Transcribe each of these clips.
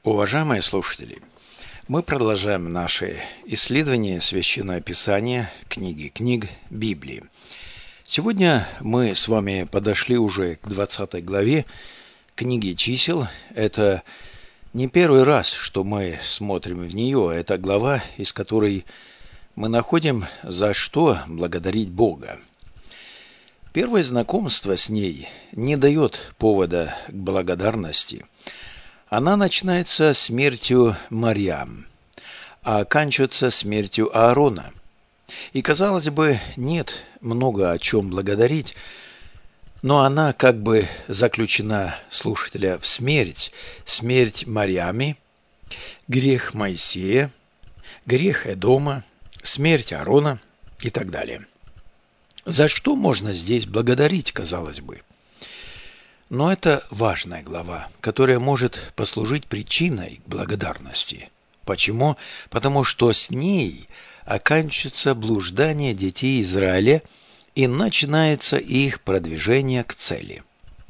Уважаемые слушатели, мы продолжаем наше исследование Священного Писания, книги книг Библии. Сегодня мы с вами подошли уже к 20 главе книги чисел. Это не первый раз, что мы смотрим в нее. Это глава, из которой мы находим, за что благодарить Бога. Первое знакомство с ней не дает повода к благодарности. Она начинается смертью Марьям, а оканчивается смертью Аарона. И, казалось бы, нет много о чем благодарить, но она как бы заключена слушателя в смерть. Смерть Марьями, грех Моисея, грех Эдома, смерть Аарона и так далее. За что можно здесь благодарить, казалось бы? Но это важная глава, которая может послужить причиной к благодарности. Почему? Потому что с ней оканчивается блуждание детей Израиля и начинается их продвижение к цели.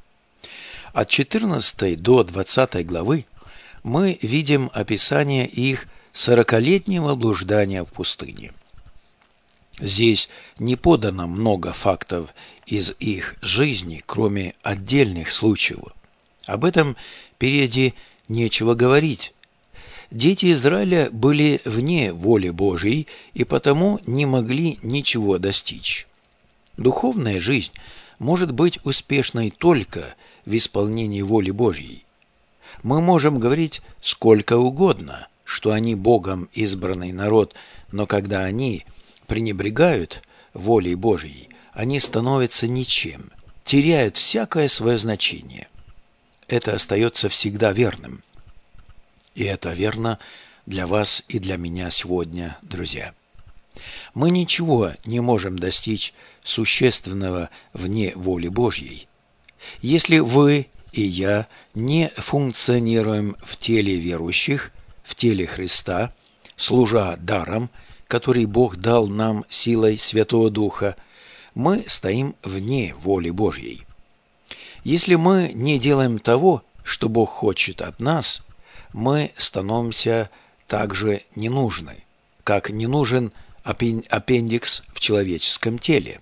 От 14 до 20 главы мы видим описание их 40-летнего блуждания в пустыне. Здесь не подано много фактов из их жизни, кроме отдельных случаев. Об этом периоде нечего говорить. Дети Израиля были вне воли Божьей и потому не могли ничего достичь. Духовная жизнь может быть успешной только в исполнении воли Божьей. Мы можем говорить сколько угодно, что они Богом избранный народ, но когда они пренебрегают волей Божьей, они становятся ничем, теряют всякое свое значение. Это остается всегда верным. И это верно для вас и для меня сегодня, друзья. Мы ничего не можем достичь существенного вне воли Божьей. Если вы и я не функционируем в теле верующих, в теле Христа, служа даром, который Бог дал нам силой Святого Духа, мы стоим вне воли Божьей. Если мы не делаем того, что Бог хочет от нас, мы становимся также ненужны, как не нужен аппендикс в человеческом теле.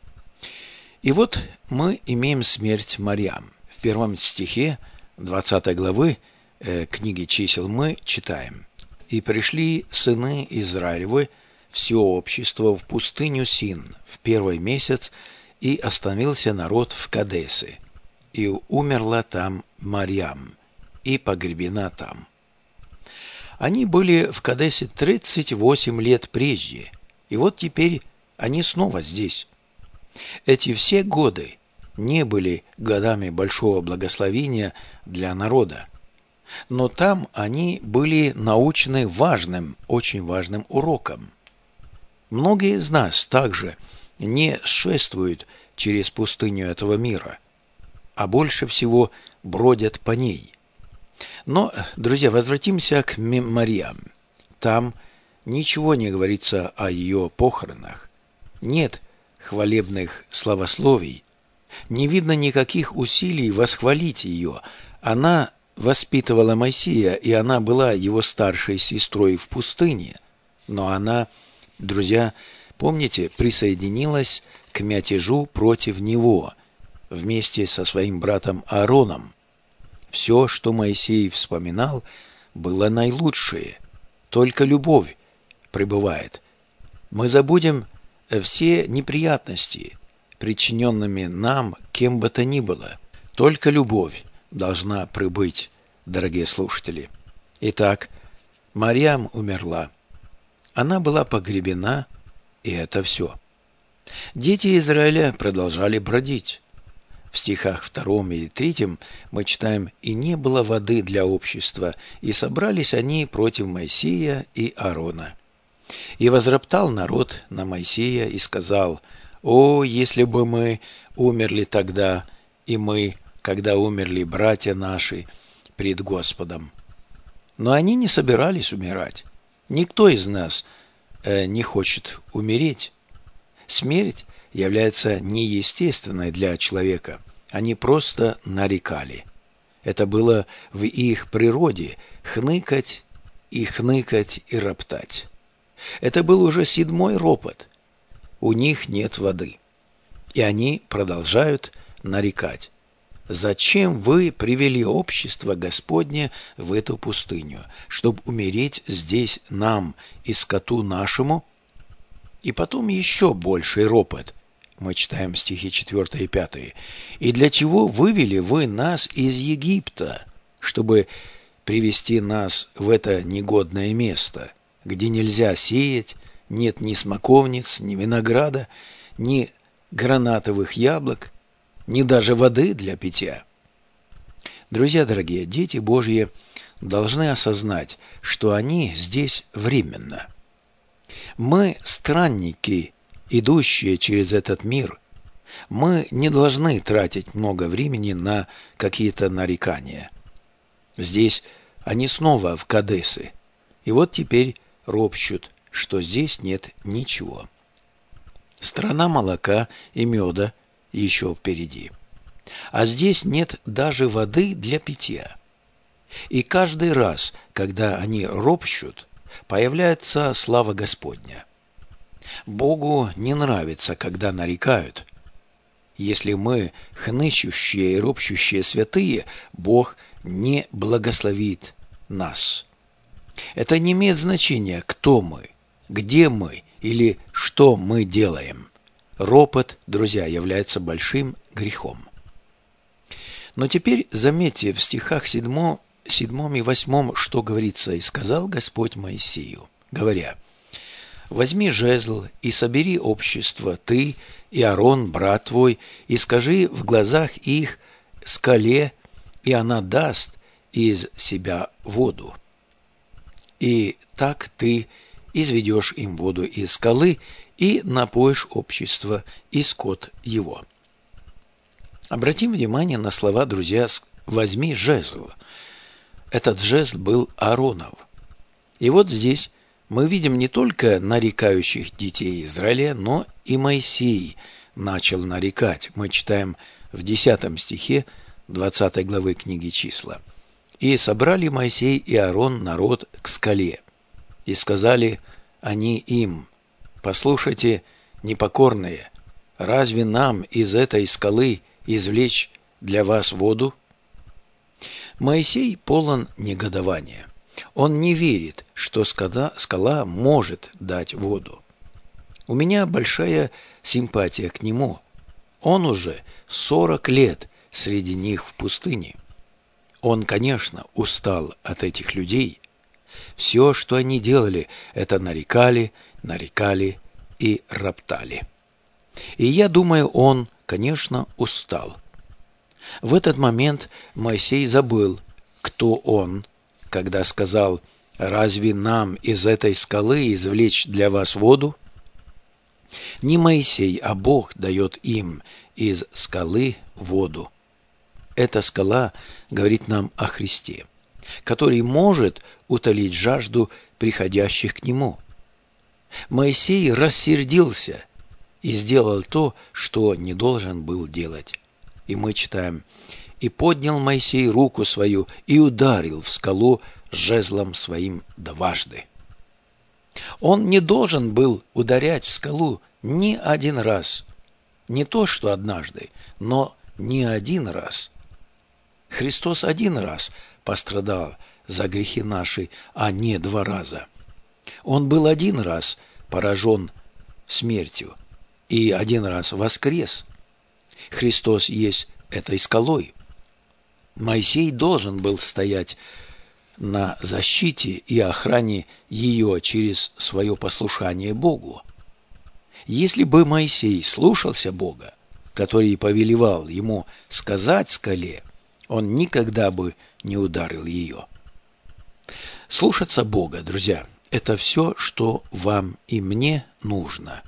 И вот мы имеем смерть Марьям. В первом стихе 20 главы книги чисел мы читаем: «И пришли сыны Израилевы, все общество, в пустыню Син в первый месяц, и остановился народ в Кадесе, и умерла там Марьям, и погребена там». Они были в Кадесе 38 лет прежде, и вот теперь они снова здесь. Эти все годы не были годами большого благословения для народа, но там они были научены важным, очень важным уроком. Многие из нас также не шествуют через пустыню этого мира, а больше всего бродят по ней. Но, друзья, возвратимся к Марьям. Там ничего не говорится о ее похоронах. Нет хвалебных славословий. Не видно никаких усилий восхвалить ее. Она воспитывала Моисея, и она была его старшей сестрой в пустыне. Но она, друзья, помните, присоединилась к мятежу против него вместе со своим братом Аароном. Все, что Моисей вспоминал, было наилучшее. Только любовь пребывает. Мы забудем все неприятности, причиненными нам кем бы то ни было. Только любовь должна пребыть, дорогие слушатели. Итак, Марьям умерла. Она была погребена, и это все. Дети Израиля продолжали бродить. В стихах 2 и 3 мы читаем: «И не было воды для общества, и собрались они против Моисея и Аарона. И возроптал народ на Моисея и сказал: О, если бы мы умерли тогда, и мы, когда умерли братья наши пред Господом». Но они не собирались умирать. Никто из нас не хочет умереть. Смерть является неестественной для человека. Они просто нарекали. Это было в их природе, хныкать и роптать. Это был уже 7-й ропот. У них нет воды. И они продолжают нарекать. Зачем вы привели общество Господне в эту пустыню, чтобы умереть здесь нам и скоту нашему? И потом еще больший ропот. Мы читаем стихи 4 и 5. «И для чего вывели вы нас из Египта, чтобы привести нас в это негодное место, где нельзя сеять, нет ни смоковниц, ни винограда, ни гранатовых яблок, ни даже воды для питья?» Друзья дорогие, дети Божьи должны осознать, что они здесь временно. Мы странники, идущие через этот мир. Мы не должны тратить много времени на какие-то нарекания. Здесь они снова в Кадесе, и вот теперь ропщут, что здесь нет ничего. Страна молока и меда еще впереди. А здесь нет даже воды для питья. И каждый раз, когда они ропщут, появляется слава Господня. Богу не нравится, когда нарекают. Если мы хнычущие и ропщущие святые, Бог не благословит нас. Это не имеет значения, кто мы, где мы или что мы делаем. Ропот, друзья, является большим грехом. Но теперь заметьте в стихах 7 и 8, что говорится: «И сказал Господь Моисею, говоря: возьми жезл и собери общество, ты и Аарон, брат твой, и скажи в глазах их скале, и она даст из себя воду. И так ты изведешь им воду из скалы, и напоишь общество и скот его». Обратим внимание на слова, друзья, «возьми жезл». Этот жезл был Ааронов. И вот здесь мы видим не только нарекающих детей Израиля, но и Моисей начал нарекать. Мы читаем в 10 стихе 20 главы книги «Числа». «И собрали Моисей и Аарон народ к скале, и сказали они им: послушайте, непокорные, разве нам из этой скалы извлечь для вас воду?» Моисей полон негодования. Он не верит, что скала может дать воду. У меня большая симпатия к нему. Он уже 40 лет среди них в пустыне. Он, конечно, устал от этих людей. Все, что они делали, это нарекали и роптали. И я думаю, он, конечно, устал. В этот момент Моисей забыл, кто он, когда сказал: «Разве нам из этой скалы извлечь для вас воду?» Не Моисей, а Бог дает им из скалы воду. Эта скала говорит нам о Христе, который может утолить жажду приходящих к Нему. Моисей рассердился и сделал то, что не должен был делать. И мы читаем: «И поднял Моисей руку свою и ударил в скалу жезлом своим дважды». Он не должен был ударять в скалу ни один раз. Не то, что однажды, но не один раз. Христос один раз пострадал за грехи наши, а не 2 раза. Он был один раз поражен смертью и один раз воскрес. Христос есть этой скалой. Моисей должен был стоять на защите и охране ее через свое послушание Богу. Если бы Моисей слушался Бога, который повелевал ему сказать скале, он никогда бы не ударил ее. Слушаться Бога, друзья, это все, что вам и мне нужно.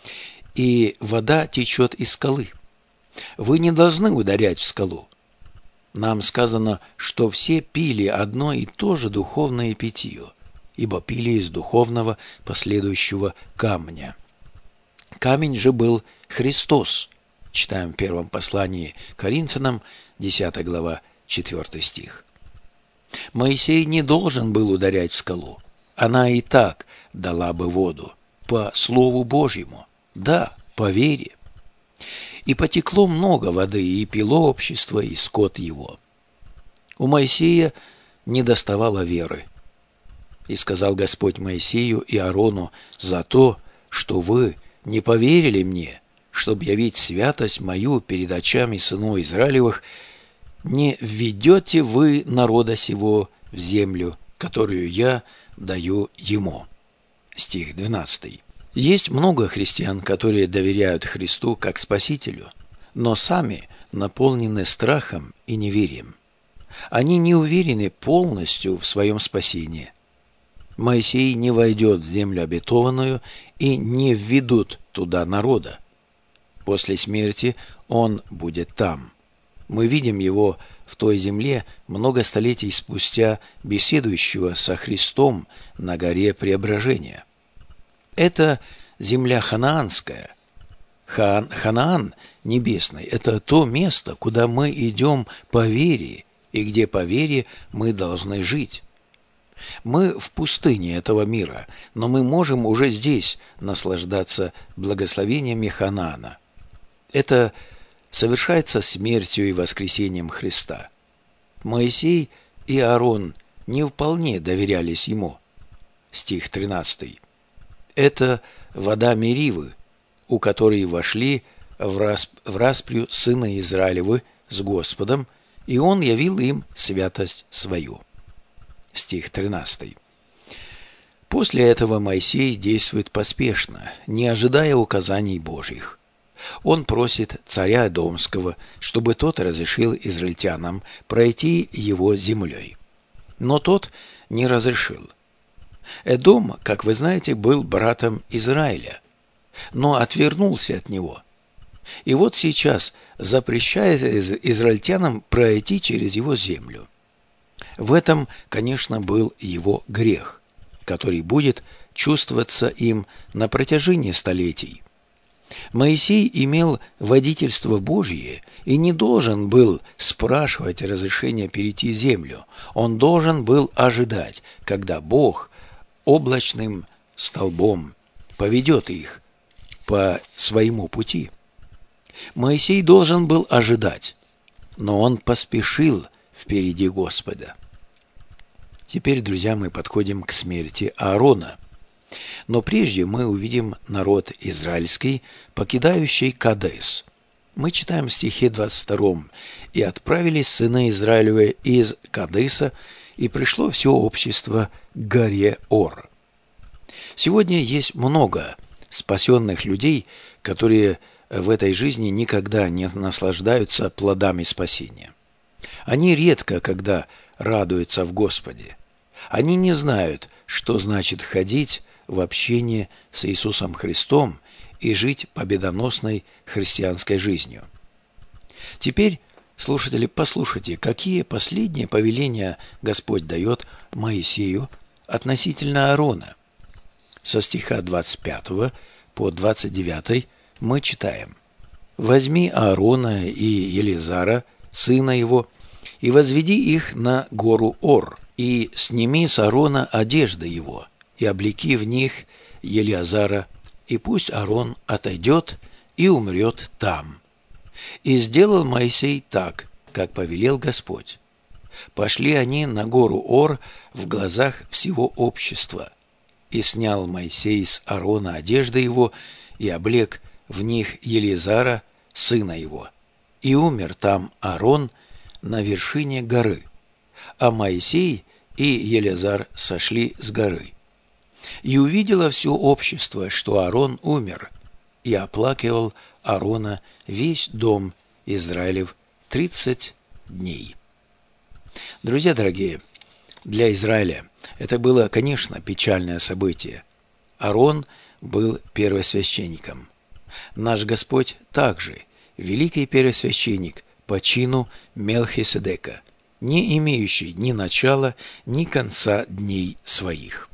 И вода течет из скалы. Вы не должны ударять в скалу. Нам сказано, что все пили одно и то же духовное питье, ибо пили из духовного последующего камня. Камень же был Христос. Читаем в первом послании Коринфянам, 10 глава, 4 стих. Моисей не должен был ударять в скалу. Она и так дала бы воду, по Слову Божьему, да, по вере. И потекло много воды, и пило общество, и скот его. У Моисея не доставало веры. И сказал Господь Моисею и Аарону: за то, что вы не поверили мне, чтобы явить святость мою перед очами сынов Израилевых, не введете вы народа сего в землю, которую я даю ему». Стих 12. Есть много христиан, которые доверяют Христу как Спасителю, но сами наполнены страхом и неверием. Они не уверены полностью в своем спасении. Моисей не войдет в землю обетованную и не введут туда народа. После смерти он будет там. Мы видим его в той земле много столетий спустя, беседующего со Христом на горе Преображения. Это земля ханаанская. Ханаан небесный – это то место, куда мы идем по вере, и где по вере мы должны жить. Мы в пустыне этого мира, но мы можем уже здесь наслаждаться благословениями Ханаана. Это совершается смертью и воскресением Христа. Моисей и Аарон не вполне доверялись ему. Стих 13. Это вода Меривы, у которой вошли в распрю сына Израилевы с Господом, и он явил им святость свою. Стих 13. После этого Моисей действует поспешно, не ожидая указаний Божьих. Он просит царя Эдомского, чтобы тот разрешил израильтянам пройти его землей. Но тот не разрешил. Эдом, как вы знаете, был братом Израиля, но отвернулся от него. И вот сейчас запрещает израильтянам пройти через его землю. В этом, конечно, был его грех, который будет чувствоваться им на протяжении столетий. Моисей имел водительство Божье и не должен был спрашивать разрешения перейти землю. Он должен был ожидать, когда Бог облачным столбом поведет их по своему пути. Моисей должен был ожидать, но он поспешил впереди Господа. Теперь, друзья, мы подходим к смерти Аарона. Но прежде мы увидим народ израильский, покидающий Кадес. Мы читаем в стихе 22. «И отправились сыны Израилевы из Кадеса, и пришло все общество к горе Ор». Сегодня есть много спасенных людей, которые в этой жизни никогда не наслаждаются плодами спасения. Они редко когда радуются в Господе. Они не знают, что значит ходить в общении с Иисусом Христом и жить победоносной христианской жизнью. Теперь, слушатели, послушайте, какие последние повеления Господь дает Моисею относительно Аарона. Со стиха 25 по 29 мы читаем: «Возьми Аарона и Елизара, сына его, и возведи их на гору Ор, и сними с Аарона одежды его, и облеки в них Елиазара, и пусть Аарон отойдет и умрет там». И сделал Моисей так, как повелел Господь. Пошли они на гору Ор в глазах всего общества, и снял Моисей с Аарона одежды его, и облек в них Елизара, сына его, и умер там Аарон на вершине горы, а Моисей и Елизар сошли с горы. И увидело все общество, что Аарон умер, и оплакивал Аарона весь дом Израилев 30 дней. Друзья дорогие, для Израиля это было, конечно, печальное событие. Аарон был первосвященником. Наш Господь также великий первосвященник по чину Мелхиседека, не имеющий ни начала, ни конца дней своих.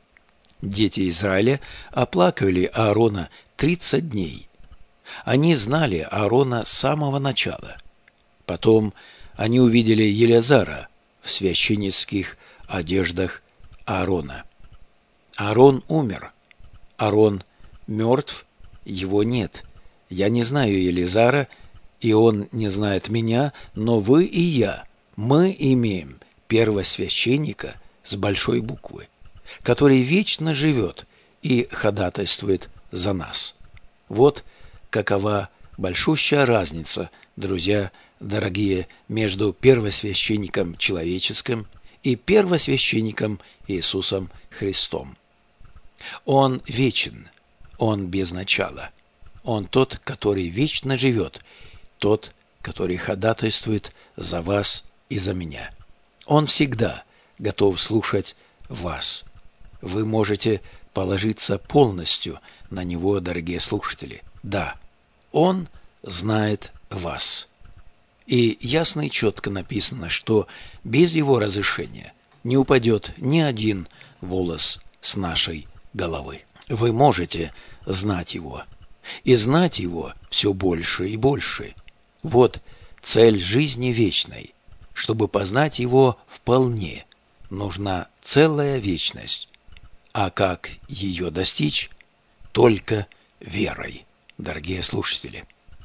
Дети Израиля оплакивали Аарона 30 дней. Они знали Аарона с самого начала. Потом они увидели Елиазара в священнических одеждах Аарона. Аарон умер. Аарон мертв, его нет. Я не знаю Елизара, и он не знает меня, но вы и я, мы имеем первосвященника с большой буквы, который вечно живет и ходатайствует за нас. Вот какова большущая разница, друзья дорогие, между первосвященником человеческим и первосвященником Иисусом Христом. Он вечен, он без начала, он тот, который вечно живет, тот, который ходатайствует за вас и за меня. Он всегда готов слушать вас. Вы можете положиться полностью на него, дорогие слушатели. Да, он знает вас. И ясно и четко написано, что без его разрешения не упадет ни один волос с нашей головы. Вы можете знать его, и знать его все больше и больше. Вот цель жизни вечной. Чтобы познать его вполне, нужна целая вечность. А как ее достичь? Только верой, дорогие слушатели.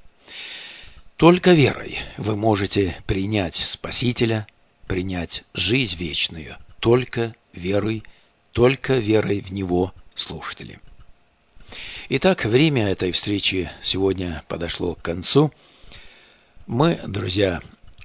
Только верой вы можете принять Спасителя, принять жизнь вечную. Только верой в Него, слушатели. Итак, время этой встречи сегодня подошло к концу. Мы, друзья,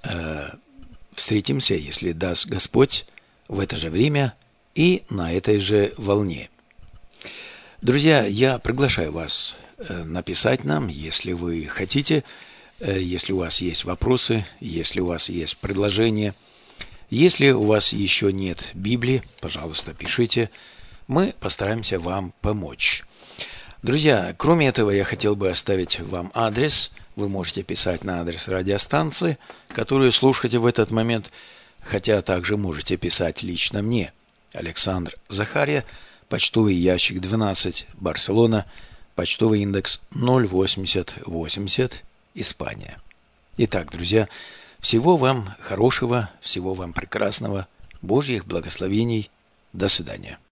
встретимся, если даст Господь, в это же время и на этой же волне. Друзья, я приглашаю вас написать нам, если вы хотите, если у вас есть вопросы, если у вас есть предложения. Если у вас еще нет Библии, пожалуйста, пишите. Мы постараемся вам помочь. Друзья, кроме этого, я хотел бы оставить вам адрес. Вы можете писать на адрес радиостанции, которую слушаете в этот момент, хотя также можете писать лично мне. Александр Захария, почтовый ящик 12, Барселона, почтовый индекс 08080, Испания. Итак, друзья, всего вам хорошего, всего вам прекрасного, Божьих благословений. До свидания.